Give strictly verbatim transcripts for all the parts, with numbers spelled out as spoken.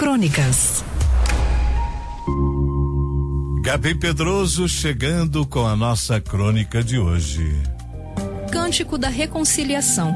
Crônicas. Gabi Pedroso chegando com a nossa crônica de hoje. Cântico da Reconciliação.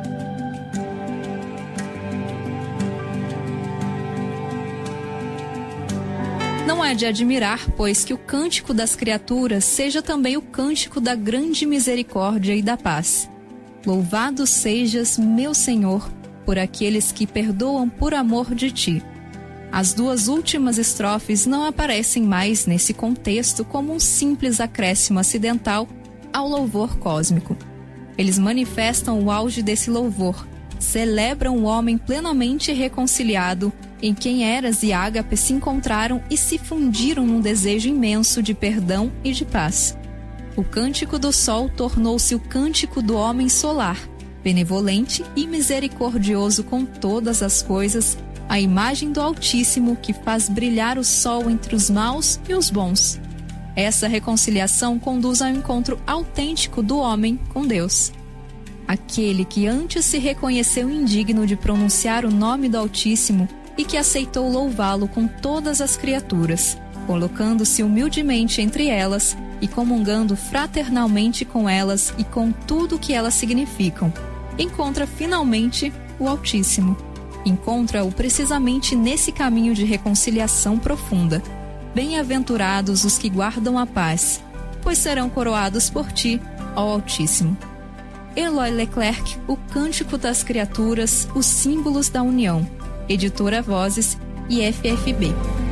Não é de admirar, pois, que o cântico das criaturas seja também o cântico da grande misericórdia e da paz. Louvado sejas, meu Senhor, por aqueles que perdoam por amor de ti. As duas últimas estrofes não aparecem mais nesse contexto como um simples acréscimo acidental ao louvor cósmico. Eles manifestam o auge desse louvor, celebram o homem plenamente reconciliado, em quem Eras e Ágape se encontraram e se fundiram num desejo imenso de perdão e de paz. O cântico do sol tornou-se o cântico do homem solar, benevolente e misericordioso com todas as coisas, a imagem do Altíssimo que faz brilhar o sol entre os maus e os bons. Essa reconciliação conduz ao encontro autêntico do homem com Deus. Aquele que antes se reconheceu indigno de pronunciar o nome do Altíssimo e que aceitou louvá-lo com todas as criaturas, colocando-se humildemente entre elas e comungando fraternalmente com elas e com tudo o que elas significam, encontra finalmente o Altíssimo. Encontra-o precisamente nesse caminho de reconciliação profunda. Bem-aventurados os que guardam a paz, pois serão coroados por ti, ó Altíssimo. Eloy Leclerc, O Cântico das Criaturas, os Símbolos da União. Editora Vozes e F F B.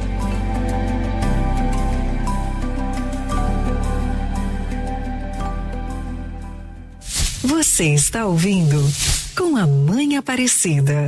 Você está ouvindo Com a Mãe Aparecida.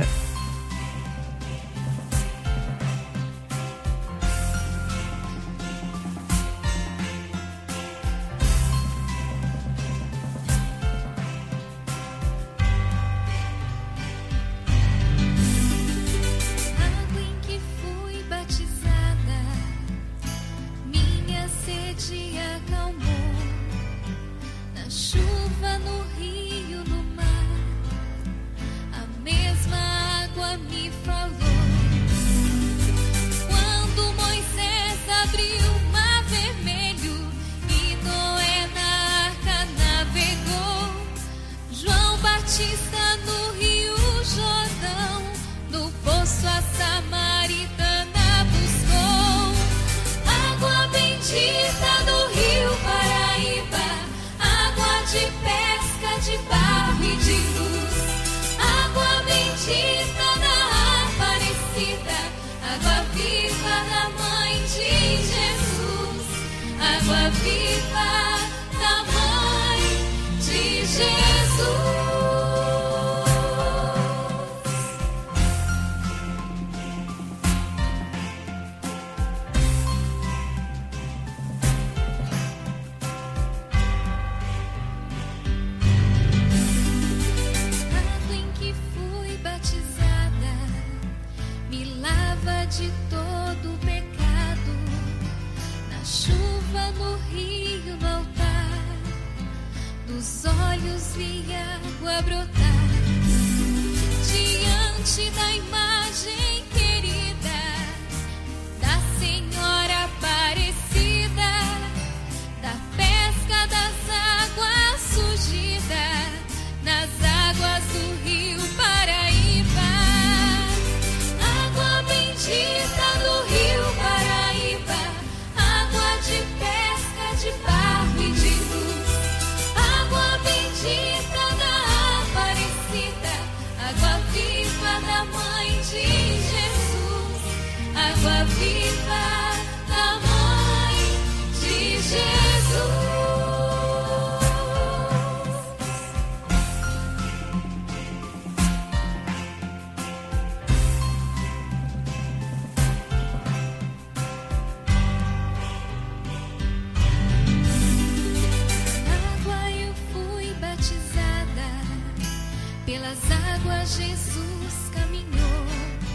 Pelas águas Jesus caminhou,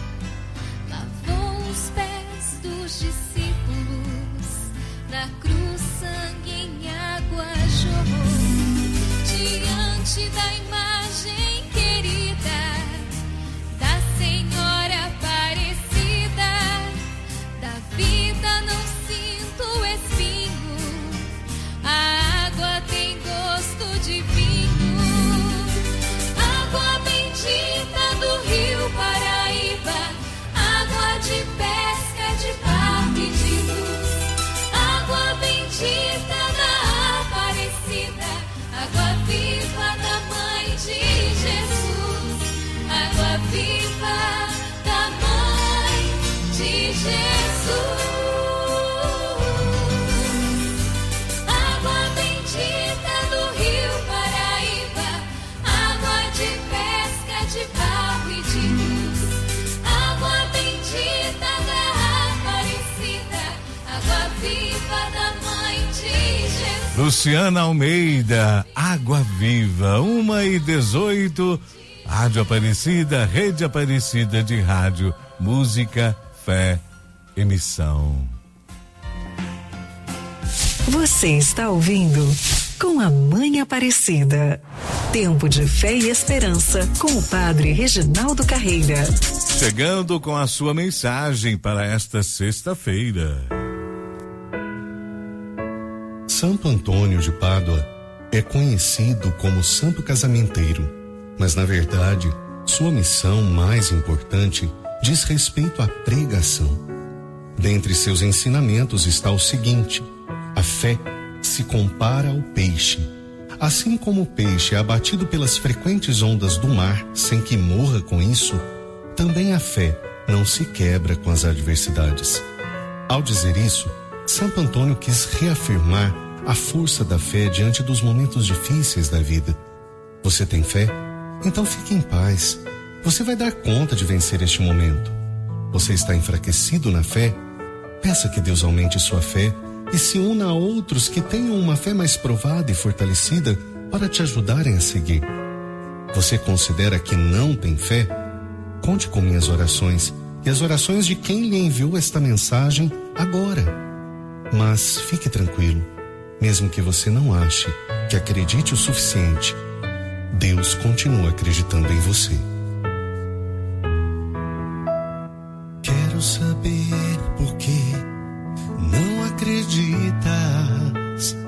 lavou os pés dos discípulos, na cruz sangue em água jorrou. Diante da imagem querida da Senhora Aparecida, Luciana Almeida, Água Viva, uma e dezoito, Rádio Aparecida, Rede Aparecida de Rádio, Música, Fé, Emissão. Você está ouvindo Com a Mãe Aparecida. Tempo de fé e esperança com o Padre Reginaldo Carreira. Chegando com a sua mensagem para esta sexta-feira. Santo Antônio de Pádua é conhecido como Santo Casamenteiro, mas na verdade, sua missão mais importante diz respeito à pregação. Dentre seus ensinamentos está o seguinte: a fé se compara ao peixe. Assim como o peixe é abatido pelas frequentes ondas do mar sem que morra com isso, também a fé não se quebra com as adversidades. Ao dizer isso, Santo Antônio quis reafirmar a força da fé diante dos momentos difíceis da vida. Você tem fé? Então fique em paz. Você vai dar conta de vencer este momento. Você está enfraquecido na fé? Peça que Deus aumente sua fé e se una a outros que tenham uma fé mais provada e fortalecida para te ajudarem a seguir. Você considera que não tem fé? Conte com minhas orações e as orações de quem lhe enviou esta mensagem agora. Mas fique tranquilo, mesmo que você não ache que acredite o suficiente, Deus continua acreditando em você. Quero saber por que não acreditas.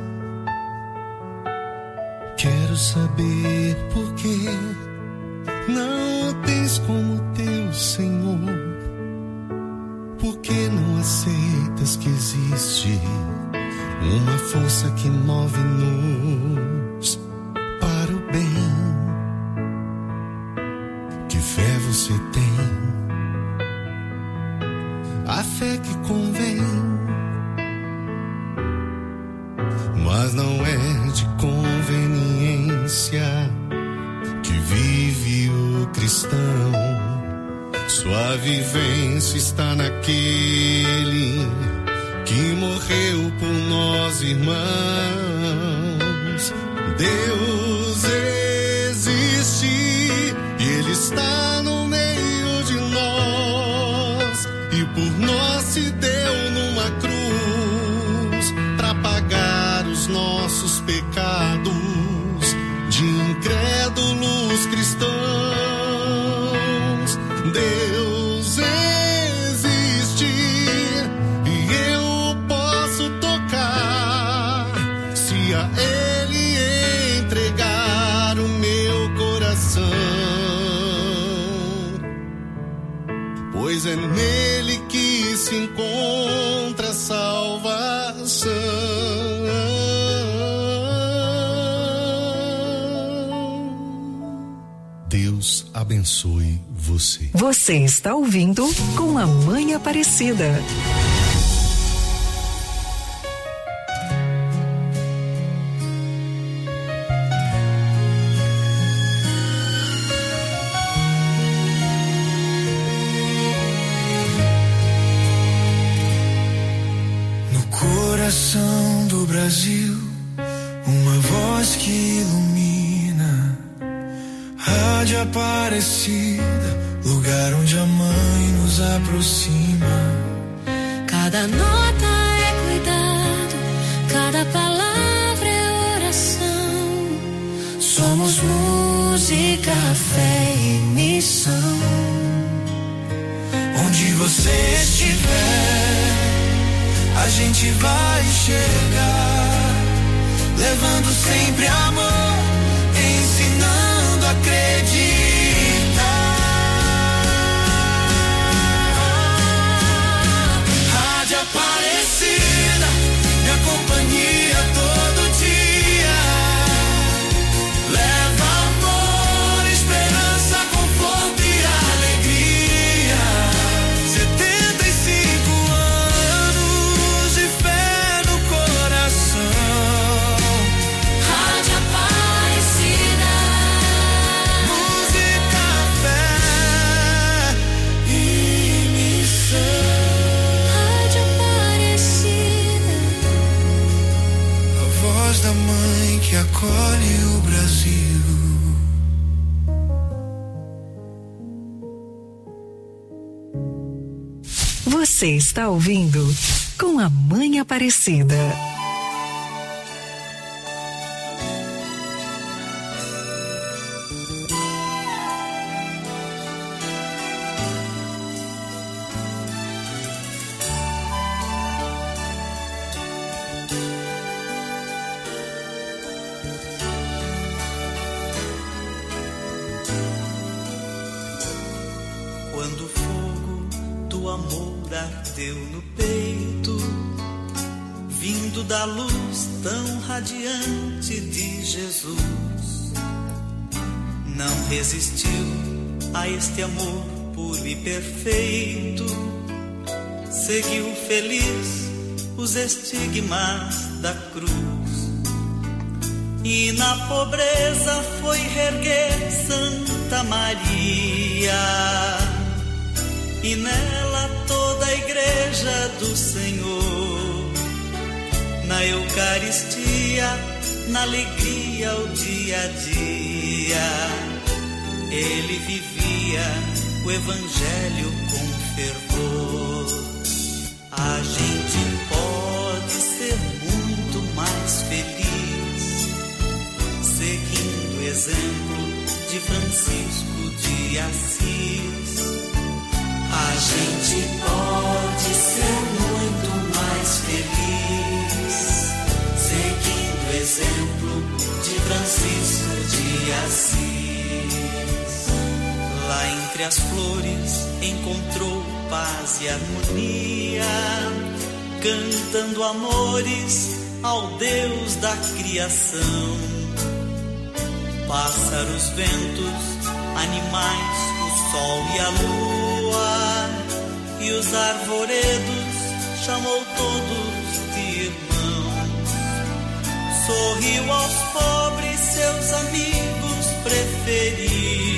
Quero saber por que não o tens como teu Senhor. Por que não aceitas que existe uma força que move-nos para o bem? Que fé você tem? A fé que convém, mas não é de conveniência que vive o cristão. Sua vivência está naquele que morreu por nós, irmãos. Deus existe e Ele está no meio de nós, e por nós se deu numa cruz para pagar os nossos pecados de incrédulos cristãos. Deus existe e eu posso tocar se a Ele entregar o meu coração, pois é nele que se encontra a salvação. Deus abençoe você. Você está ouvindo Com a Mãe Aparecida. No coração do Brasil, uma voz que ilumina, Rádio Aparecida, lugar onde a mãe nos aproxima. Cada nota é cuidado, cada palavra é oração. Somos música, fé e missão. Onde você estiver, a gente vai chegar, levando sempre amor, ensinando a acreditar. Rádio Aparecida, minha companhia todo dia. Leva amor, esperança, conforto e alegria. setenta e cinco anos de fé no coração. Rádio Aparecida. Você está ouvindo Com a Mãe Aparecida. Quando o fogo do amor ardeu no peito, vindo da luz tão radiante de Jesus, não resistiu a este amor puro e perfeito, seguiu feliz os estigmas da cruz, e na pobreza foi reerguer Santa Maria, e nela toda a igreja do Senhor, na Eucaristia, na alegria, o dia a dia, ele vivia o Evangelho com fervor. A gente pode ser muito mais feliz, seguindo o exemplo de Francisco de Assis. A gente pode ser muito mais feliz, seguindo o exemplo de Francisco de Assis. Lá entre as flores encontrou paz e harmonia, cantando amores ao Deus da criação. Pássaros, ventos, animais, o sol e a lua, e os arvoredos chamou todos de irmãos. Sorriu aos pobres, seus amigos preferidos,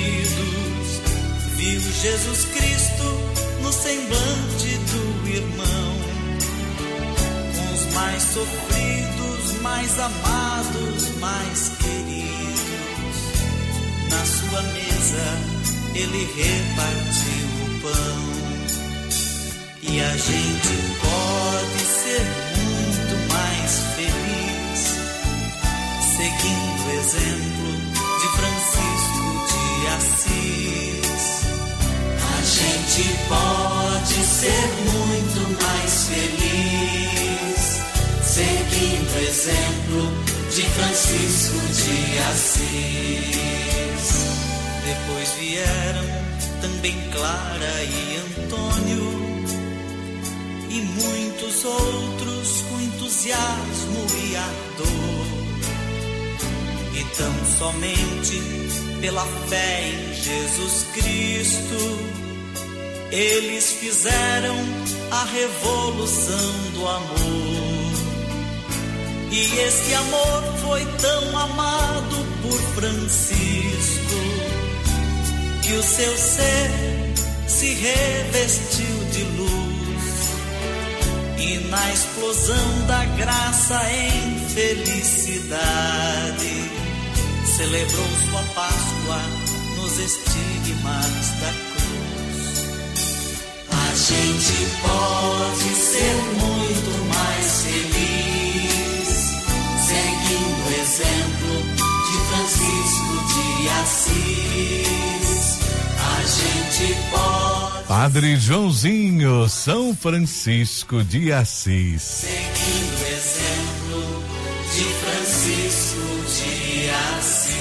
viu Jesus Cristo no semblante do irmão. Com os mais sofridos, mais amados, mais queridos, na sua mesa ele repartiu o pão. E a gente pode ser muito mais feliz, seguindo o exemplo de Francisco de Assis. A gente pode ser muito mais feliz, seguindo o exemplo de Francisco de Assis. Depois vieram também Clara e Antônio, e muitos outros com entusiasmo e ardor. E tão somente pela fé em Jesus Cristo, eles fizeram a revolução do amor. E esse amor foi tão amado por Francisco, que o seu ser se revestiu de luz, e na explosão da graça em felicidade celebrou sua Páscoa nos estigmas da cruz. A gente pode ser muito mais feliz, seguindo o exemplo de Francisco de Assis. A gente pode. Padre Joãozinho, São Francisco de Assis. Seguindo o exemplo de Francisco de Assis.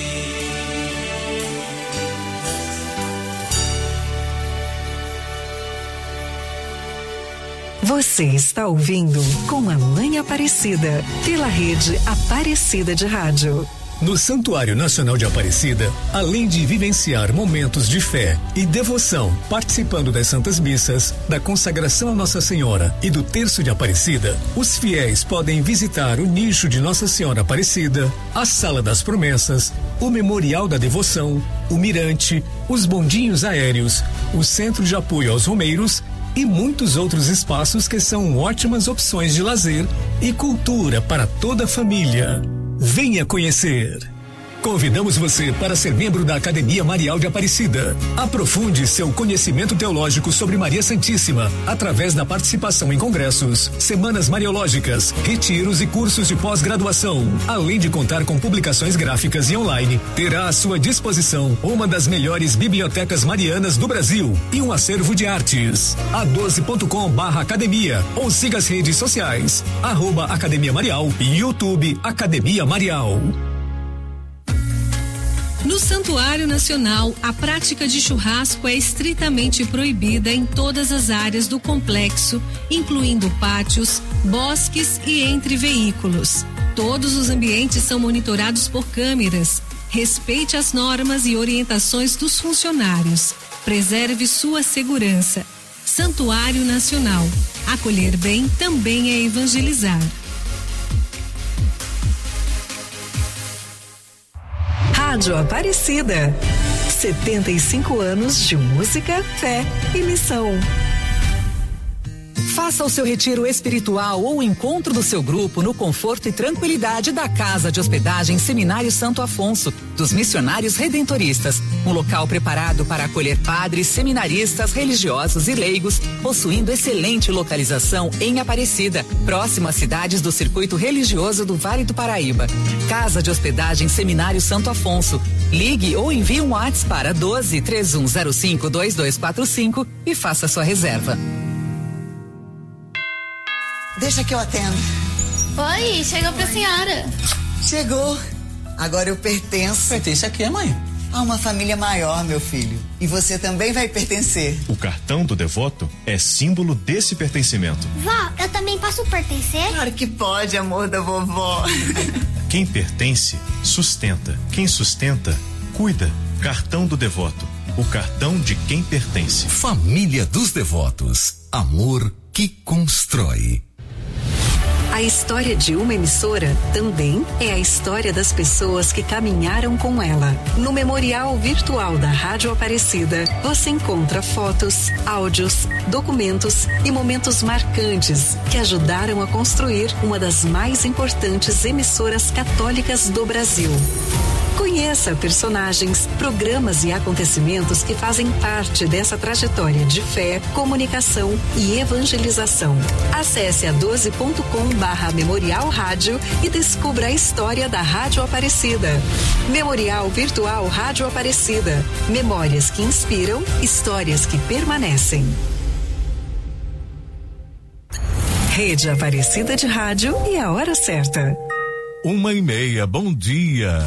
Você está ouvindo Com a Mãe Aparecida, pela rede Aparecida de Rádio. No Santuário Nacional de Aparecida, além de vivenciar momentos de fé e devoção, participando das Santas Missas, da consagração a Nossa Senhora e do Terço de Aparecida, os fiéis podem visitar o nicho de Nossa Senhora Aparecida, a Sala das Promessas, o Memorial da Devoção, o Mirante, os bondinhos aéreos, o Centro de Apoio aos Romeiros e muitos outros espaços que são ótimas opções de lazer e cultura para toda a família. Venha conhecer. Convidamos você para ser membro da Academia Marial de Aparecida. Aprofunde seu conhecimento teológico sobre Maria Santíssima através da participação em congressos, semanas mariológicas, retiros e cursos de pós-graduação. Além de contar com publicações gráficas e online, terá à sua disposição uma das melhores bibliotecas marianas do Brasil e um acervo de artes. a doze ponto com barra academia ou siga as redes sociais, arroba Academia Marial e YouTube Academia Marial. No Santuário Nacional, a prática de churrasco é estritamente proibida em todas as áreas do complexo, incluindo pátios, bosques e entre veículos. Todos os ambientes são monitorados por câmeras. Respeite as normas e orientações dos funcionários. Preserve sua segurança. Santuário Nacional. Acolher bem também é evangelizar. Rádio Aparecida. setenta e cinco anos de música, fé e missão. Faça o seu retiro espiritual ou o encontro do seu grupo no conforto e tranquilidade da Casa de Hospedagem Seminário Santo Afonso, dos Missionários Redentoristas. Um local preparado para acolher padres, seminaristas, religiosos e leigos, possuindo excelente localização em Aparecida, próximo às cidades do circuito religioso do Vale do Paraíba. Casa de Hospedagem Seminário Santo Afonso. Ligue ou envie um WhatsApp para doze, três um zero cinco, dois dois quatro cinco e faça sua reserva. Deixa que eu atendo. Oi, chegou pra senhora. Chegou. Agora eu pertenço. Pertence a quê, mãe? A uma família maior, meu filho. E você também vai pertencer. O cartão do devoto é símbolo desse pertencimento. Vó, eu também posso pertencer? Claro que pode, amor da vovó. Quem pertence, sustenta. Quem sustenta, cuida. Cartão do devoto. O cartão de quem pertence. Família dos Devotos. Amor que constrói. A história de uma emissora também é a história das pessoas que caminharam com ela. No Memorial Virtual da Rádio Aparecida, você encontra fotos, áudios, documentos e momentos marcantes que ajudaram a construir uma das mais importantes emissoras católicas do Brasil. Conheça personagens, programas e acontecimentos que fazem parte dessa trajetória de fé, comunicação e evangelização. Acesse a doze ponto com barra Memorial Rádio e descubra a história da Rádio Aparecida. Memorial Virtual Rádio Aparecida. Memórias que inspiram, histórias que permanecem. Rede Aparecida de Rádio e a hora certa. Uma e meia, bom dia.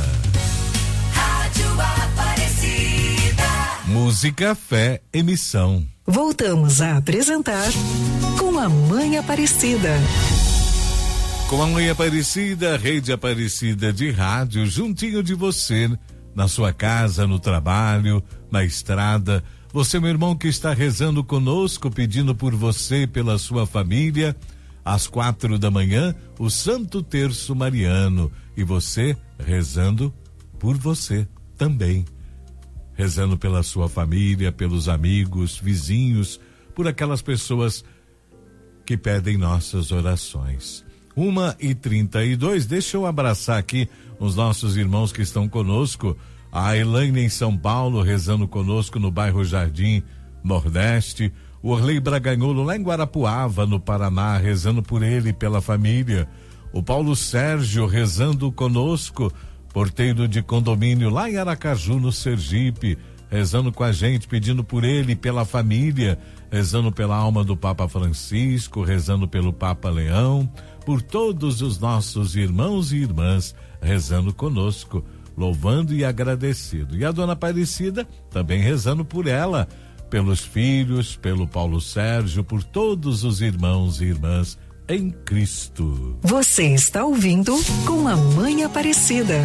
Música, fé, emissão. Voltamos a apresentar Com a Mãe Aparecida. Com a Mãe Aparecida, Rede Aparecida de Rádio, juntinho de você, na sua casa, no trabalho, na estrada. Você, meu irmão, que está rezando conosco, pedindo por você e pela sua família. Às quatro da manhã, o Santo Terço Mariano. E você rezando por você também. Rezando pela sua família, pelos amigos, vizinhos, por aquelas pessoas que pedem nossas orações. Uma e trinta e dois, deixa eu abraçar aqui os nossos irmãos que estão conosco. A Elaine em São Paulo, rezando conosco no bairro Jardim Nordeste. O Orley Braganholo lá em Guarapuava, no Paraná, rezando por ele e pela família. O Paulo Sérgio rezando conosco, porteiro de condomínio lá em Aracaju, no Sergipe, rezando com a gente, pedindo por ele e pela família, rezando pela alma do Papa Francisco, rezando pelo Papa Leão, por todos os nossos irmãos e irmãs, rezando conosco, louvando e agradecido. E a Dona Aparecida também rezando por ela, pelos filhos, pelo Paulo Sérgio, por todos os irmãos e irmãs em Cristo. Você está ouvindo Com a Mãe Aparecida.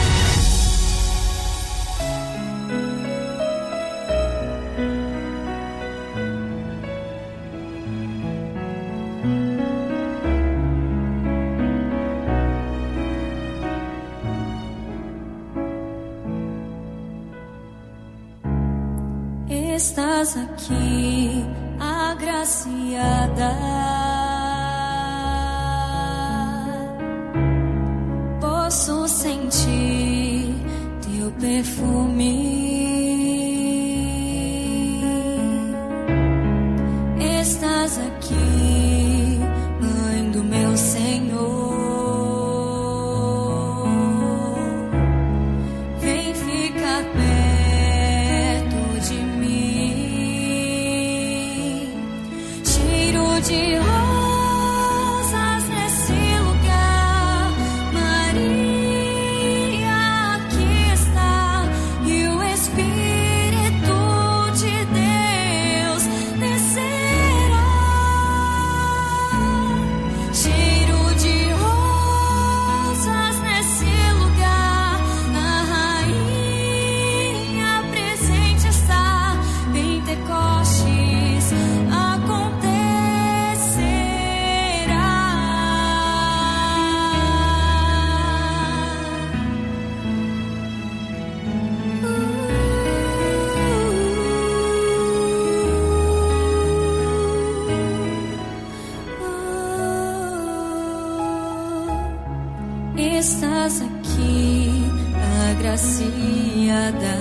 Estás aqui, agraciada. Posso sentir perfume. Estás aqui, Mãe do meu Senhor. Vem ficar perto de mim. Cheiro de rosas nesse lugar. Maria aqui está e o Espírito de Deus descerá. Cheiro de rosas nesse lugar. A rainha presente está. Pentecostes acontecerá. Estás aqui, agraciada.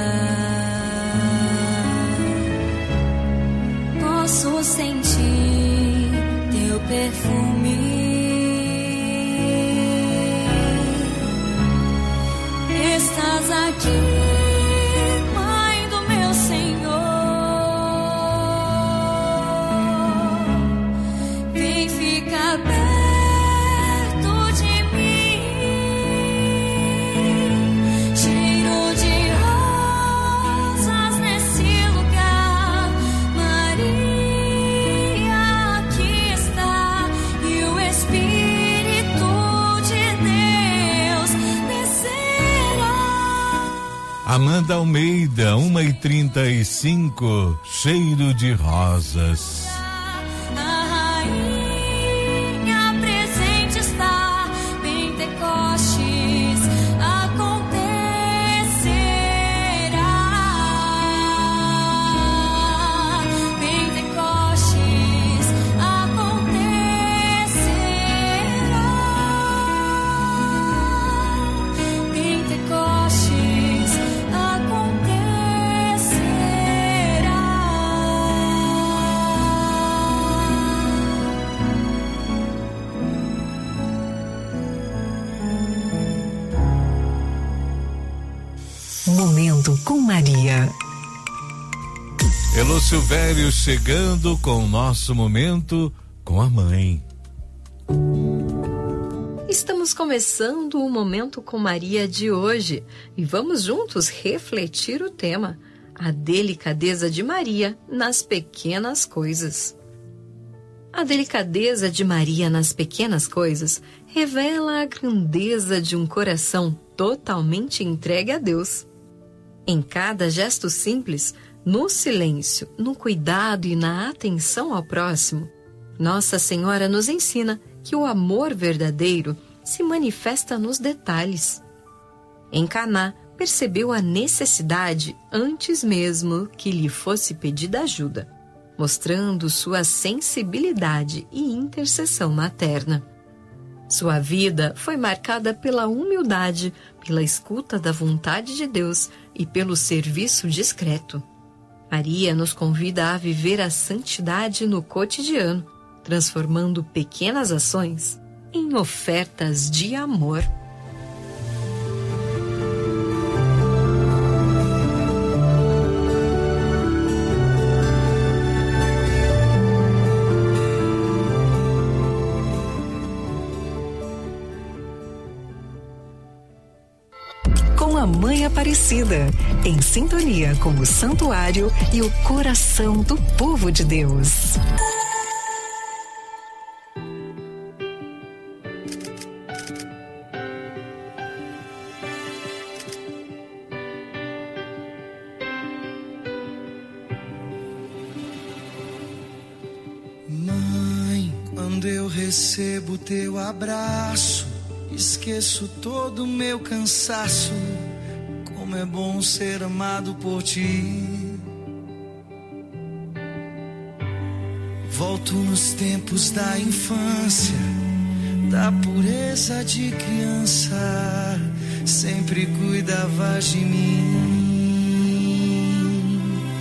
Posso sentir teu perfume. Estás aqui, Mãe do meu Senhor. Vem ficar perto de mim. Cheiro de rosas nesse lugar. Maria aqui está e o Espírito de Deus descerá. Amanda Almeida, uma e trinta e cinco, cheiro de rosas. A rainha presente está. Pentecostes acontecerá. Pentecostes acontecerá. Pentecostes Momento com Maria. Elô Silvério chegando com o nosso momento com a mãe. Estamos começando o Momento com Maria de hoje e vamos juntos refletir o tema: a delicadeza de Maria nas pequenas coisas. A delicadeza de Maria nas pequenas coisas revela a grandeza de um coração totalmente entregue a Deus. Em cada gesto simples, no silêncio, no cuidado e na atenção ao próximo, Nossa Senhora nos ensina que o amor verdadeiro se manifesta nos detalhes. Em Caná, percebeu a necessidade antes mesmo que lhe fosse pedida ajuda, mostrando sua sensibilidade e intercessão materna. Sua vida foi marcada pela humildade, pela escuta da vontade de Deus e pelo serviço discreto. Maria nos convida a viver a santidade no cotidiano, transformando pequenas ações em ofertas de amor. Com a Mãe Aparecida, em sintonia com o santuário e o coração do povo de Deus. Mãe, quando eu recebo teu abraço, esqueço todo o meu cansaço. Como é bom ser amado por ti. Volto nos tempos da infância, da pureza de criança. sempre cuidavas de mim.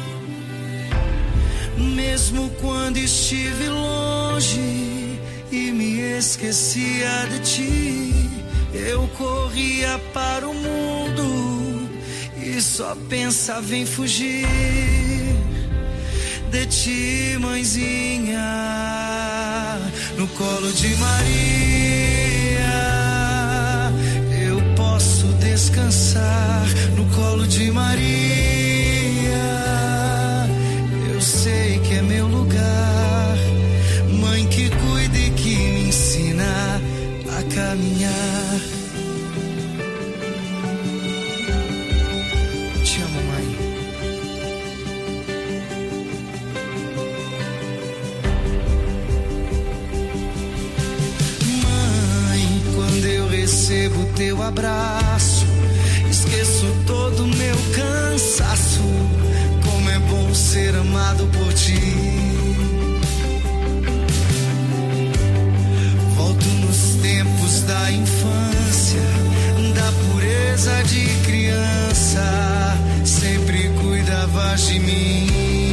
Mesmo quando estive longe e me esquecia de ti, eu corria para o mundo e só pensava em fugir de ti, mãezinha, no colo de Maria. Eu posso descansar no colo de Maria. Eu sei que é meu lugar, mãe que cuida e que me ensina a caminhar. Te amo, mãe. Mãe, quando eu recebo teu abraço, esqueço todo o meu cansaço. Como é bom ser amado por ti. Volto nos tempos da infância, da pureza de criança, sempre cuidavas de mim.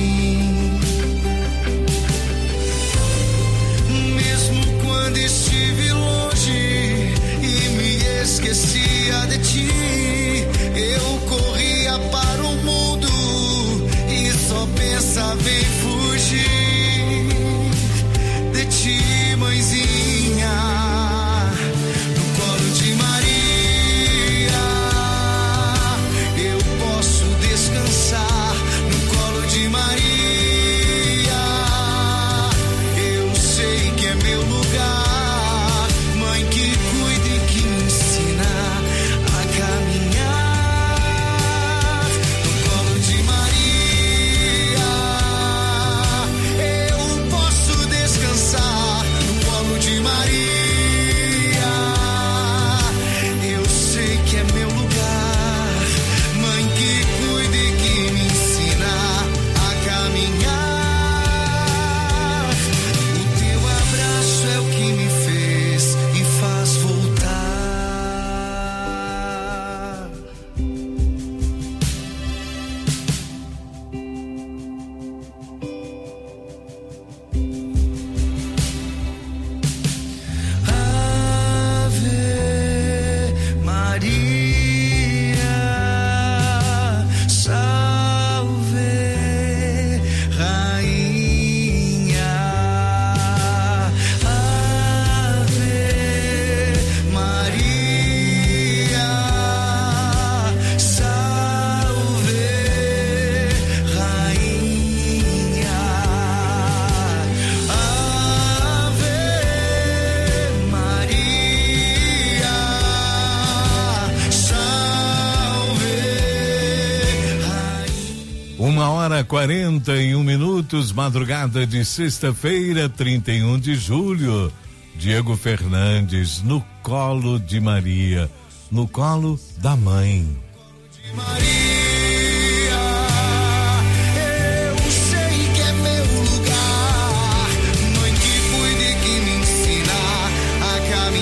Mesmo quando estive longe e me esquecia de ti, eu corria para o mundo e só pensava em fugir de ti, mãezinha, no colo de Maria. Eu posso descansar no colo de Maria. Eu sei que é meu lugar, mãe que cuida e que me ensina a caminhar. No colo de Maria, eu posso descansar no colo de Maria. Eu sei que é meu lugar, mãe que cuida e que me ensina a caminhar. O teu abraço é o que me fez e faz voltar. Ave Maria, salve Rainha. Ave Maria, salve Rainha. Ave Maria, salve Rainha. Uma hora quarenta e um minutos, madrugada de sexta-feira, trinta e um de julho. Diego Fernandes, no colo de Maria, no colo da mãe. Eu sei que é meu lugar, mãe que cuida e que me ensina a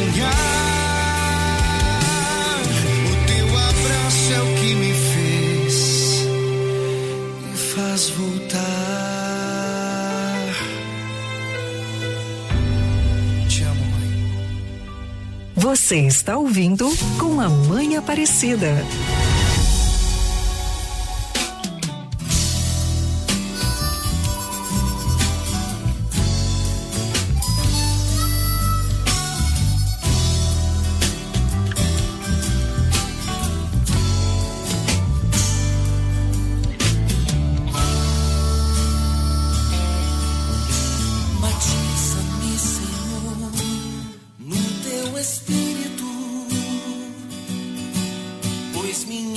caminhar. O teu abraço é o que me fez e faz voltar. Te amo, mãe. Você está ouvindo Com a Mãe Aparecida. Batiza-me, Senhor, no teu espírito, pois minha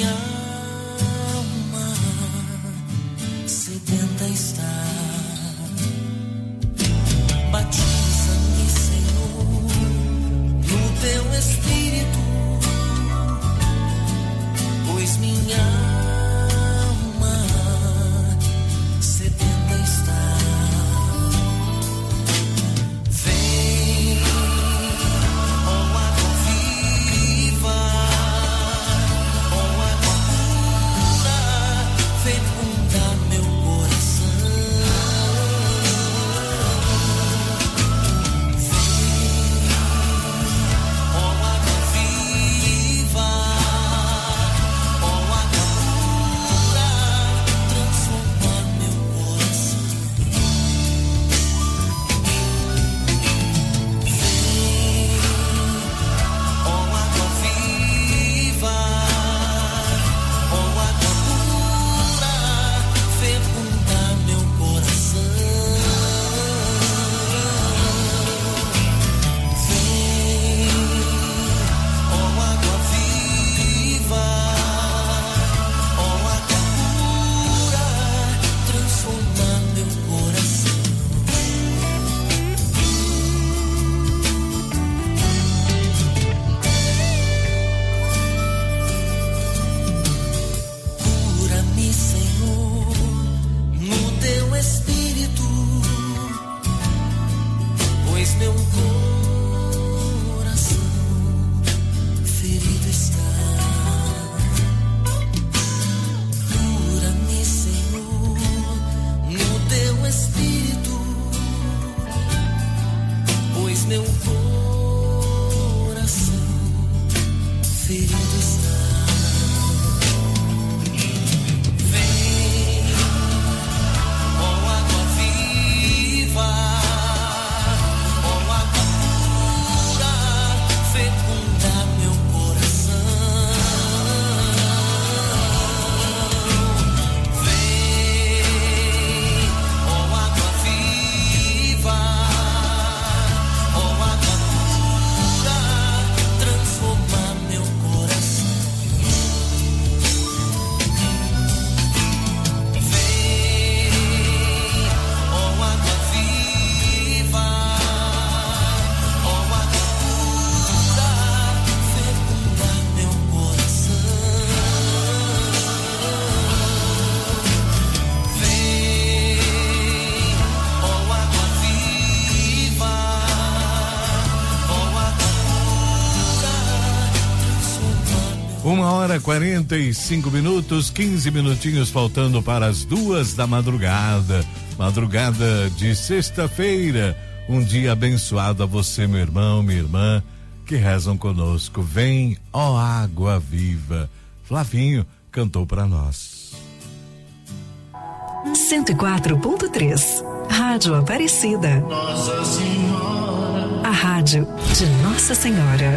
Uma hora quarenta e cinco minutos, quinze minutinhos faltando para as duas da madrugada. Madrugada de sexta-feira. Um dia abençoado a você, meu irmão, minha irmã, que rezam conosco. Vem, ó água viva. Flavinho cantou para nós. cento e quatro ponto três, Rádio Aparecida. Nossa Senhora. A rádio de Nossa Senhora.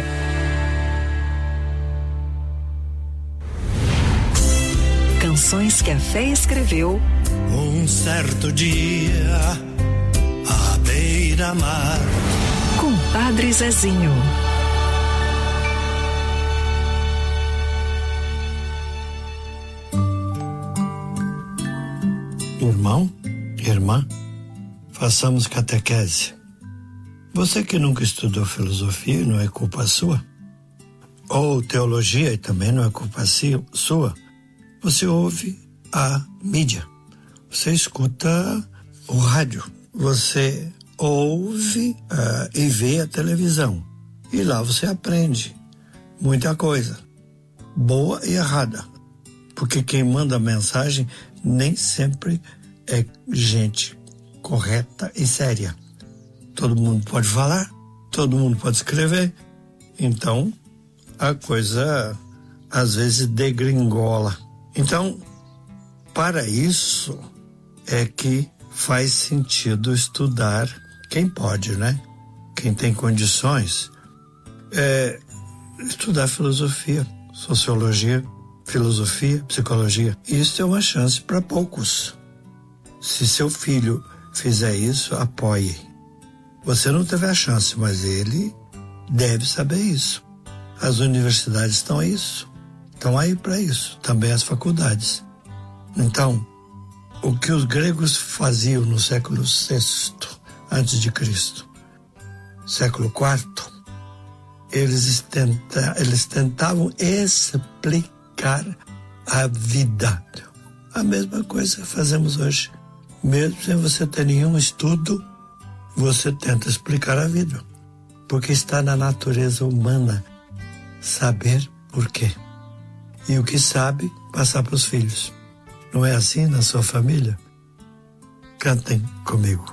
Canções que a fé escreveu. Um certo dia, à beira-mar. Com Padre Zezinho. Irmão, irmã, façamos catequese. Você que nunca estudou filosofia, não é culpa sua. Ou teologia, e também não é culpa sua. Você ouve a mídia. Você escuta o rádio. Você ouve uh, e vê a televisão. E lá você aprende muita coisa, boa e errada. Porque quem manda a mensagem nem sempre é gente correta e séria. Todo mundo pode falar, todo mundo pode escrever. Então, a coisa às vezes degringola. Então, para isso é que faz sentido estudar, quem pode, né? Quem tem condições, é estudar filosofia, sociologia, filosofia, psicologia. Isso é uma chance para poucos. Se seu filho fizer isso, apoie. Você não teve a chance, mas ele deve saber isso. As universidades estão a isso. Estão aí para isso. Também as faculdades. Então, o que os gregos faziam no século sexto, antes de Cristo, século quarto, eles, tenta, eles tentavam explicar a vida. A mesma coisa que fazemos hoje. Mesmo sem você ter nenhum estudo, você tenta explicar a vida. Porque está na natureza humana saber por quê. E o que sabe, passar para os filhos. Não é assim na sua família? Cantem comigo.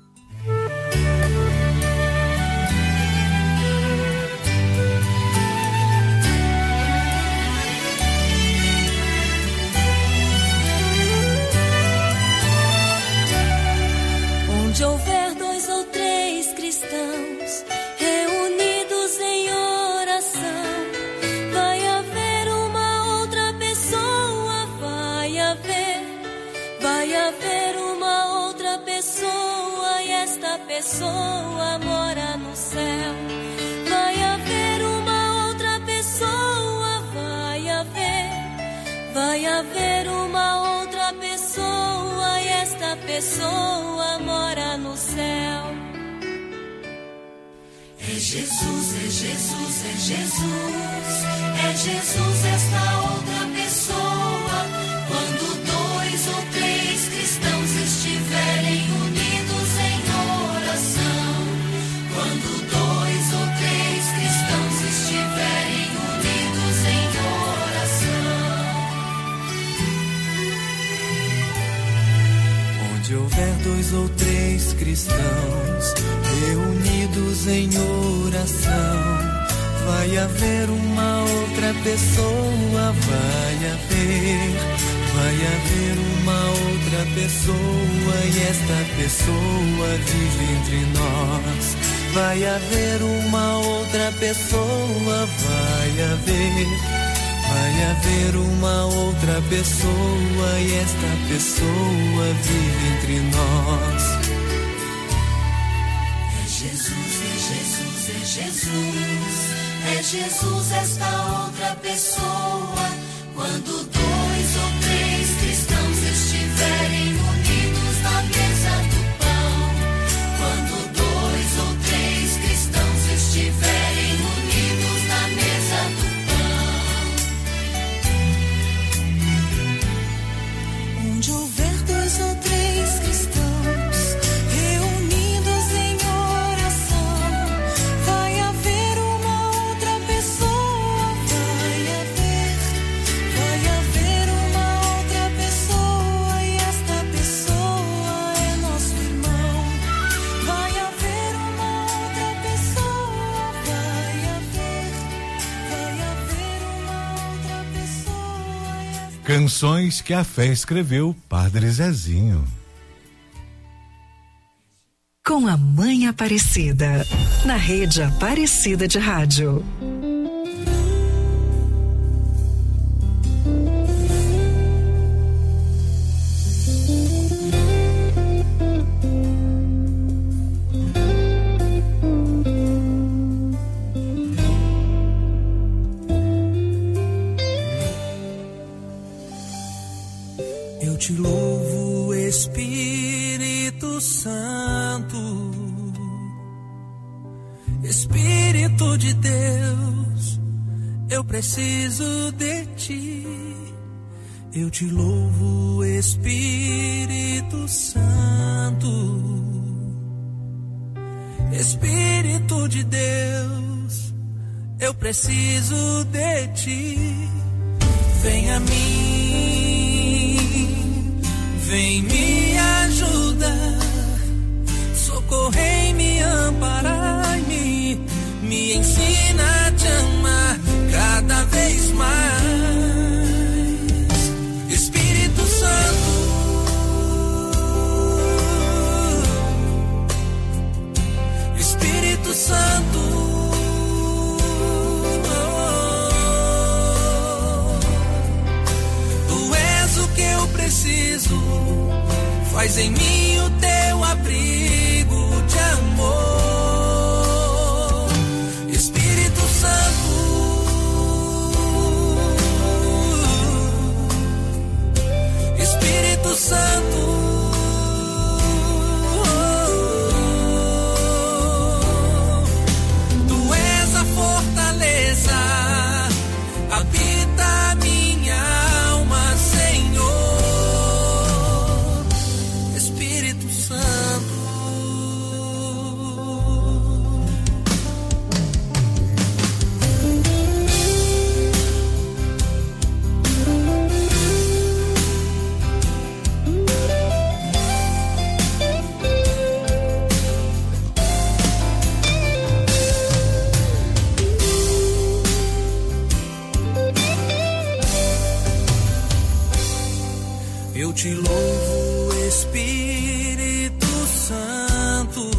Onde houver dois ou três cristãos reunidos em oração, vai haver uma outra pessoa, vai haver, vai haver uma outra pessoa, e esta pessoa mora no céu. Vai haver uma outra pessoa, vai haver, vai haver uma outra pessoa, e esta pessoa mora no céu. É Jesus, é Jesus, é Jesus, é Jesus esta outra pessoa. Quando dois ou três cristãos estiverem unidos em oração, quando dois ou três cristãos estiverem unidos em oração. Onde houver dois ou três cristãos reunidos em oração, vai haver uma outra pessoa, vai haver, vai haver uma outra pessoa, e esta pessoa vive entre nós. Vai haver uma outra pessoa, vai haver, vai haver uma outra pessoa, e esta pessoa vive entre nós. Jesus, é Jesus, é Jesus, é Jesus esta outra pessoa. Quando dois ou três cristãos estiverem unidos na mesa do pão, quando dois ou três cristãos estiverem unidos na mesa do pão. Onde houver dois ou três cristãos reunidos em oração, vai haver uma outra pessoa, vai haver, Canções que a fé escreveu, Padre Zezinho. Com a Mãe Aparecida, na Rede Aparecida de Rádio. Eu te louvo, Espírito Santo, Espírito de Deus, eu preciso de ti. Eu te louvo, Espírito Santo, Espírito de Deus, eu preciso de ti. Vem a mim, vem me ajudar, socorrei-me, amparai-me, me ensina a te amar cada vez mais. Espírito Santo, Espírito Santo, tu és o que eu preciso, faz em mim o teu abrigo de amor. Espírito Santo, Espírito Santo, tu és a fortaleza, habita minha alma, Senhor. Espírito Santo, eu te louvo, Espírito Santo,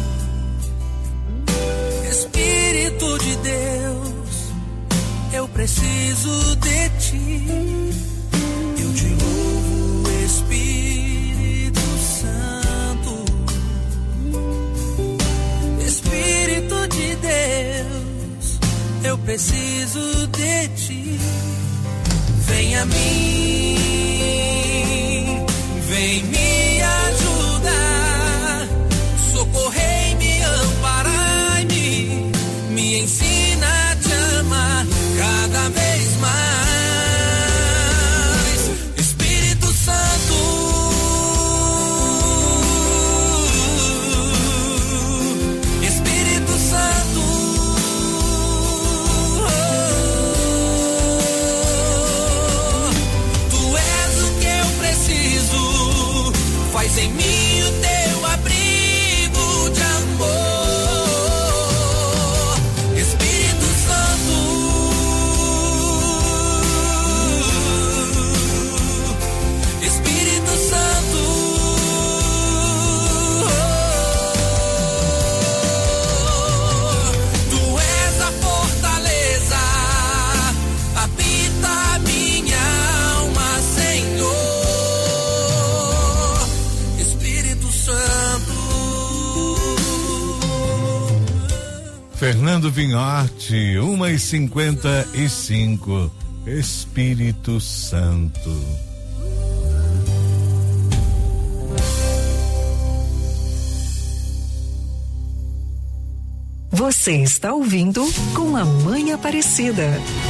Espírito de Deus, eu preciso de ti. Eu te louvo, Espírito Santo, Espírito de Deus, eu preciso de ti. Vem a mim, vem me ajudar, socorrei-me, amparai-me, me ensina a te amar cada vez mais. Espírito Santo, Espírito Santo, tu és o que eu preciso, faz em mim o teu abrigo de amor. Espírito Santo, Espírito Santo, tu és a fortaleza, habita minha alma, Senhor. Espírito Santo, Fernando Vinhote, uma e cinquenta e cinco. Espírito Santo. Você está ouvindo Com a Mãe Aparecida.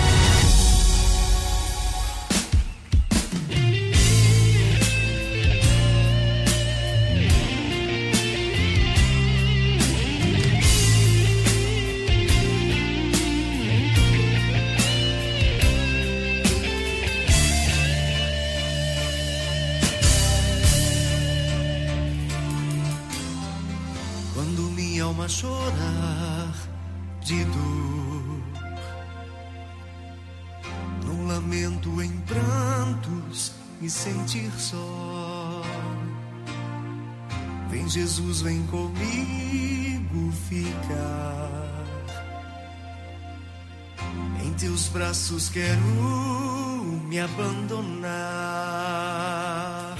Quando minha alma chorar de dor, num lamento em prantos, sentir só. Vem Jesus, vem comigo ficar. Em teus braços quero me abandonar.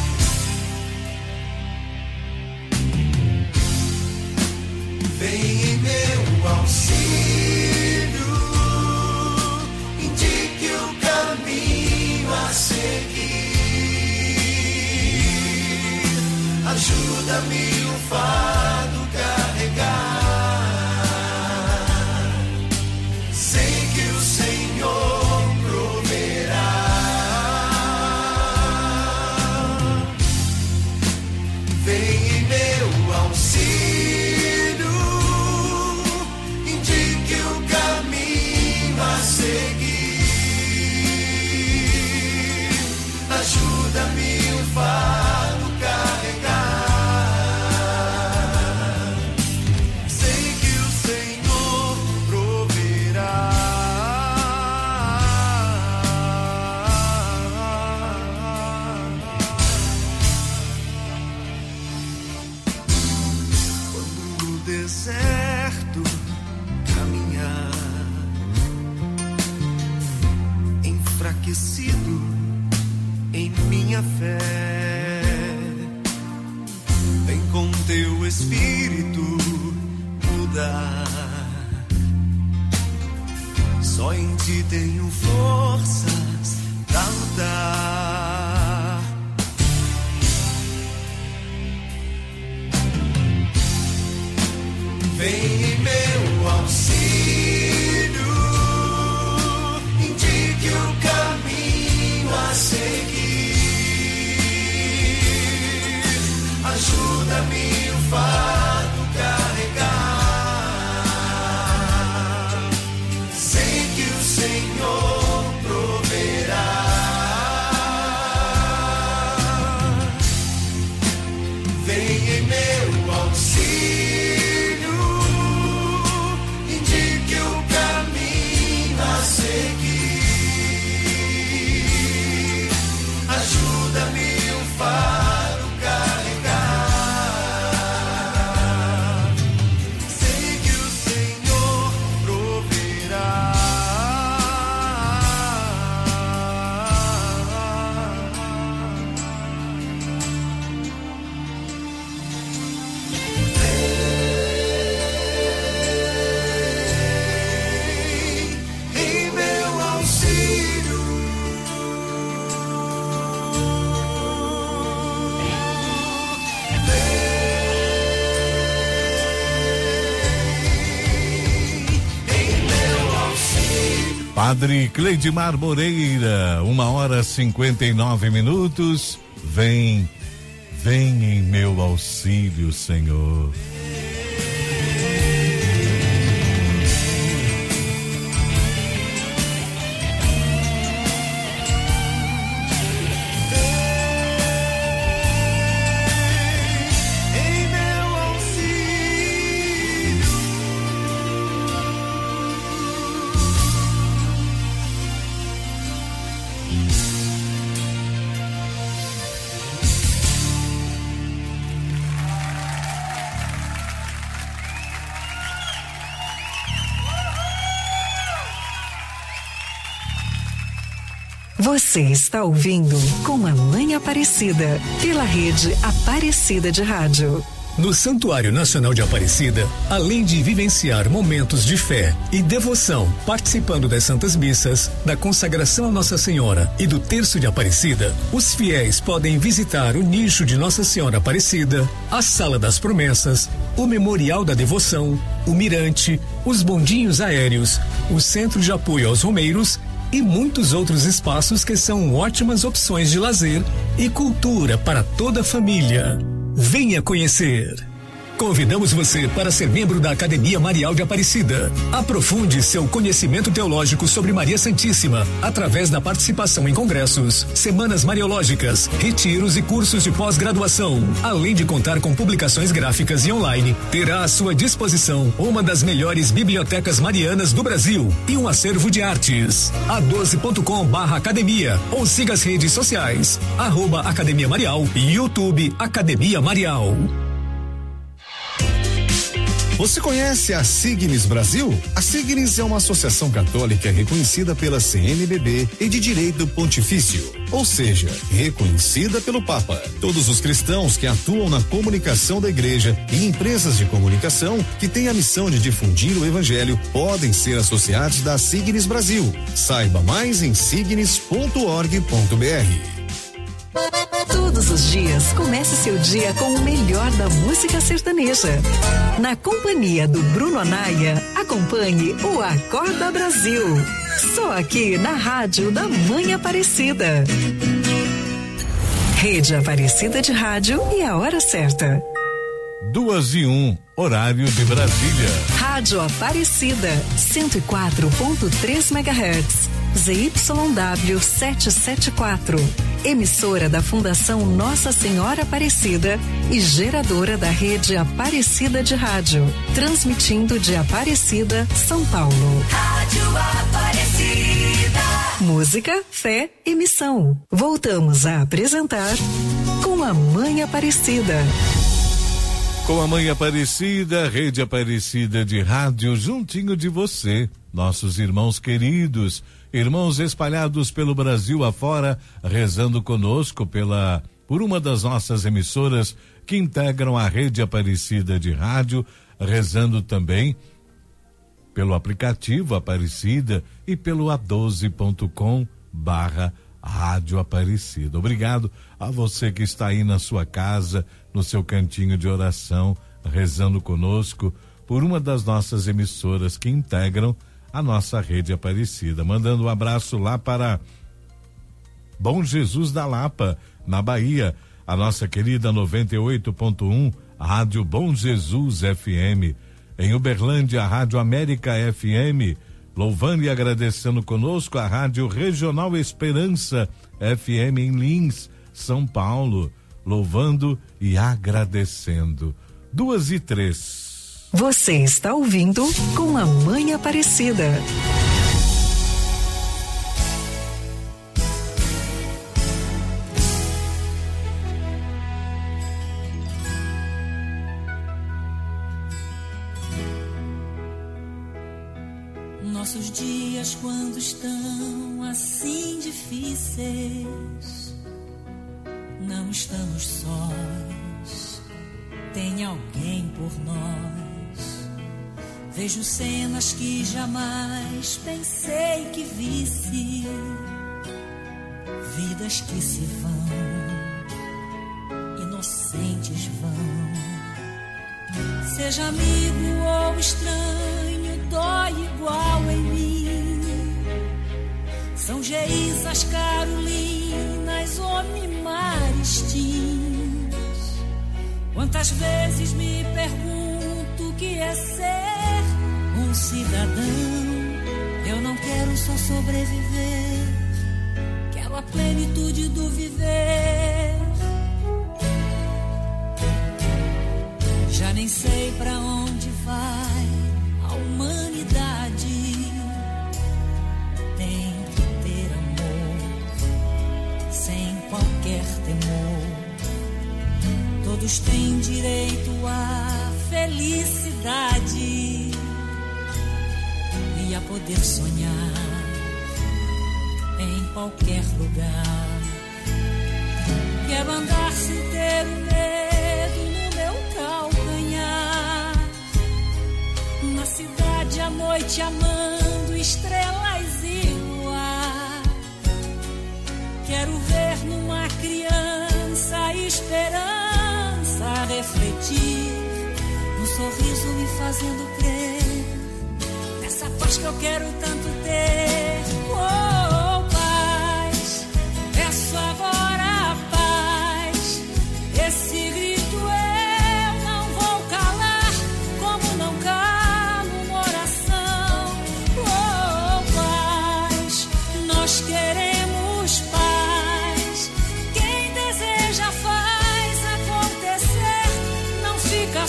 Vem em meu auxílio, indique o caminho a seguir. Ajuda-me o fardo carregar. Sei que o Senhor proverá. Vem em meu auxílio, indique o caminho a seguir. Ajuda-me o fardo carregar. Sei que o Senhor proverá. Quando no deserto caminhar, enfraquecido em minha fé, vem com teu Espírito mudar. Só em ti tenho forças pra lutar. Vem em meu auxílio, indique o caminho a seguir. Ajuda-me o fardo carregar. Sei que o Senhor proverá. Vem em meu auxílio, indique o caminho a seguir. Ajuda-me o fardo carregar. Sei que o Senhor proverá. Vem em meu auxílio, Padre Cleidimar Moreira, uma hora cinquenta e nove minutos. Vem, vem em meu auxílio, Senhor. em meu auxílio. Você está ouvindo Com a Mãe Aparecida, pela rede Aparecida de Rádio. No Santuário Nacional de Aparecida, além de vivenciar momentos de fé e devoção, participando das Santas Missas, da consagração a Nossa Senhora e do Terço de Aparecida, os fiéis podem visitar o nicho de Nossa Senhora Aparecida, a Sala das Promessas, o Memorial da Devoção, o Mirante, os bondinhos aéreos, o Centro de Apoio aos Romeiros e muitos outros espaços que são ótimas opções de lazer e cultura para toda a família. Venha conhecer. Convidamos você para ser membro da Academia Marial de Aparecida. Aprofunde seu conhecimento teológico sobre Maria Santíssima através da participação em congressos, semanas mariológicas, retiros e cursos de pós-graduação. Além de contar com publicações gráficas e online, terá à sua disposição uma das melhores bibliotecas marianas do Brasil e um acervo de artes. a doze ponto com barra academia ou siga as redes sociais, arroba Academia Marial e YouTube Academia Marial. Você conhece a Signis Brasil? A Signis é uma associação católica reconhecida pela C N B B e de direito pontifício, ou seja, reconhecida pelo Papa. Todos os cristãos que atuam na comunicação da igreja e empresas de comunicação que têm a missão de difundir o evangelho podem ser associados da Signis Brasil. Saiba mais em signis ponto org ponto br. Todos os dias, comece seu dia com o melhor da música sertaneja. Na companhia do Bruno Anaia, acompanhe o Acorda Brasil. Só aqui na Rádio da Mãe Aparecida. Rede Aparecida de Rádio e a hora certa. Duas e um, horário de Brasília. Rádio Aparecida, cento e quatro ponto três megahertz. Z Y W setecentos e setenta e quatro. Emissora da Fundação Nossa Senhora Aparecida e geradora da rede Aparecida de Rádio. Transmitindo de Aparecida, São Paulo. Rádio Aparecida. Música, fé e missão. Voltamos a apresentar Com a Mãe Aparecida. Com a Mãe Aparecida, Rede Aparecida de Rádio, juntinho de você, nossos irmãos queridos, irmãos espalhados pelo Brasil afora, rezando conosco pela, por uma das nossas emissoras que integram a Rede Aparecida de Rádio, rezando também pelo aplicativo Aparecida e pelo a doze ponto com barra Rádio Aparecida. Obrigado a você que está aí na sua casa, no seu cantinho de oração, rezando conosco por uma das nossas emissoras que integram a nossa Rede Aparecida. Mandando um abraço lá para Bom Jesus da Lapa, na Bahia, a nossa querida noventa e oito ponto um, Rádio Bom Jesus F M. Em Uberlândia, a Rádio América F M. Louvando e agradecendo conosco a Rádio Regional Esperança F M em Lins, São Paulo. Louvando e agradecendo. Duas e três. Você está ouvindo Com a Mãe Aparecida. Nossos dias quando estão assim difíceis, não estamos sós, tem alguém por nós. Vejo cenas que jamais pensei que visse, vidas que se vão, inocentes vão. Seja amigo ou estranho, dói igual em mim. São Geisas, Carolinas, Omimaristins. Quantas vezes me pergunto o que é ser um cidadão. Eu não quero só sobreviver, quero a plenitude do viver. Já nem sei pra onde vai a humanidade. Tem que ter amor, sem qualquer temor. Todos têm direito à felicidade e a poder sonhar em qualquer lugar. Quero andar sem ter o medo no meu calcanhar, na cidade à noite amando estrelas e luar. Quero ver numa criança esperança refletir, um sorriso me fazendo crer nessa paz que eu quero tanto ter. Oh, paz, peço agora a paz, esse grito eu não vou calar.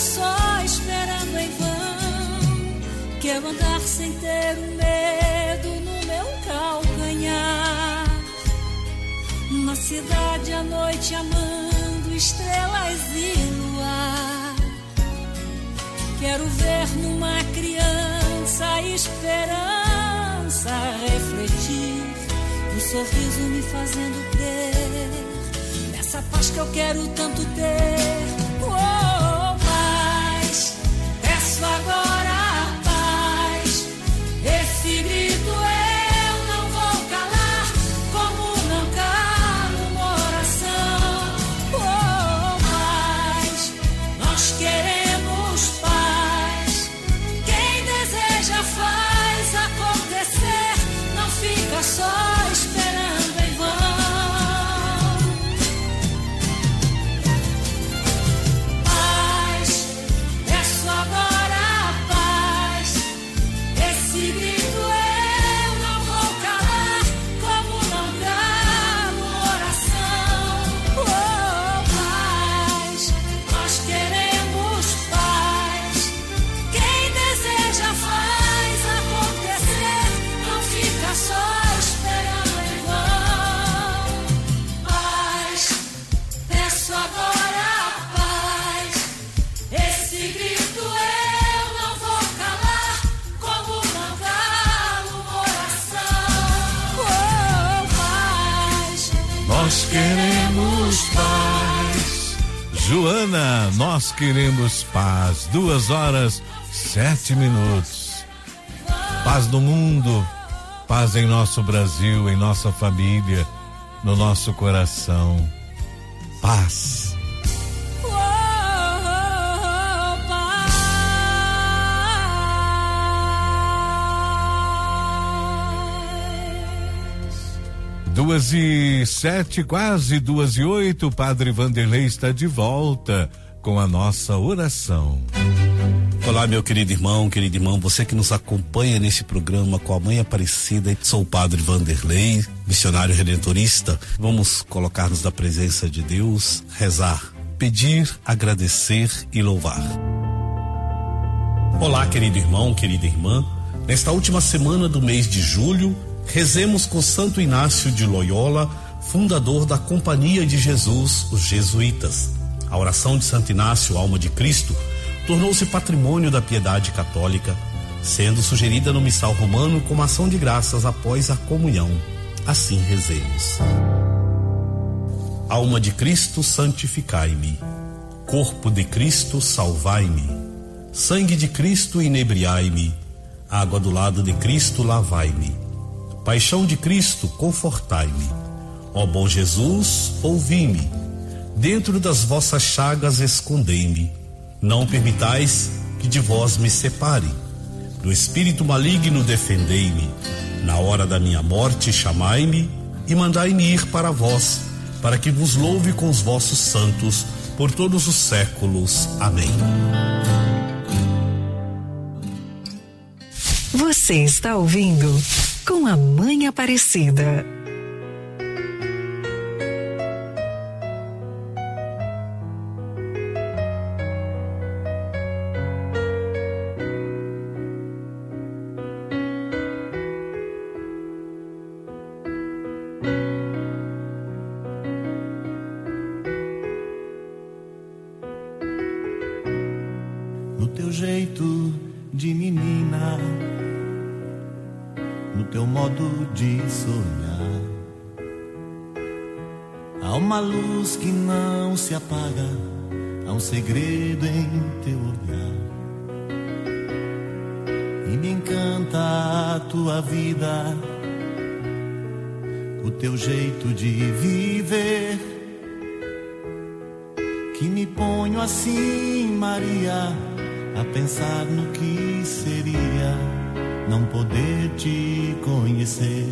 só esperando em vão. Quero andar sem ter o medo no meu calcanhar. Na cidade à noite amando estrelas e luar. Quero ver numa criança esperança refletir, um sorriso me fazendo crer nessa paz que eu quero tanto ter. Oh, mas peço agora a paz, esse grito eu não vou calar, como não calo uma oração. Oh, mas nós queremos paz, quem deseja faz acontecer, não fica só esperando em vão. Nós queremos paz. Joana, nós queremos paz. Duas horas, sete minutos. Paz no mundo, paz em nosso Brasil, em nossa família, no nosso coração. Paz. Duas e sete, quase duas e oito, o Padre Vanderlei está de volta com a nossa oração. Olá, meu querido irmão, querido irmão, você que nos acompanha nesse programa com a Mãe Aparecida, sou o Padre Vanderlei, missionário redentorista. Vamos colocar-nos na presença de Deus, rezar, pedir, agradecer e louvar. Olá, querido irmão, querida irmã, nesta última semana do mês de julho, rezemos com Santo Inácio de Loyola, fundador da Companhia de Jesus, os Jesuítas. A oração de Santo Inácio, alma de Cristo, tornou-se patrimônio da piedade católica, sendo sugerida no missal romano como ação de graças após a comunhão. Assim rezemos. Alma de Cristo, santificai-me. Corpo de Cristo, salvai-me. Sangue de Cristo, inebriai-me. Água do lado de Cristo, lavai-me. Paixão de Cristo, confortai-me. Ó bom Jesus, ouvi-me. Dentro das vossas chagas escondei-me. Não permitais que de vós me separe. Do espírito maligno defendei-me. Na hora da minha morte chamai-me e mandai-me ir para vós, para que vos louve com os vossos santos por todos os séculos. Amém. Você está ouvindo com a Mãe Aparecida. No teu jeito de menina, no teu modo de sonhar, há uma luz que não se apaga, há um segredo em teu olhar, e me encanta a tua vida, o teu jeito de viver, que me ponho assim, Maria, a pensar no que seria não poder te conhecer.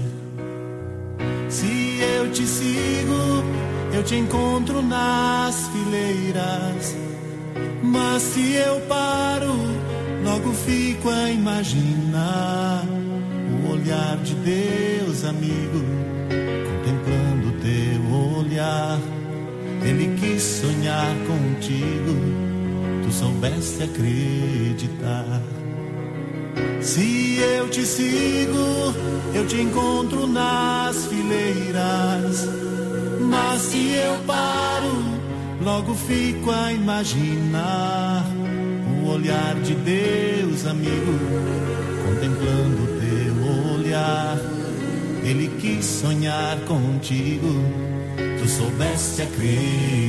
Se eu te sigo, eu te encontro nas fileiras, mas se eu paro, logo fico a imaginar o olhar de Deus, amigo, contemplando teu olhar. Ele quis sonhar contigo, tu soubesse acreditar. Se eu te sigo, eu te encontro nas fileiras. Mas se eu paro, logo fico a imaginar o olhar de Deus, amigo, contemplando o teu olhar. Ele quis sonhar contigo, tu soubesse acreditar.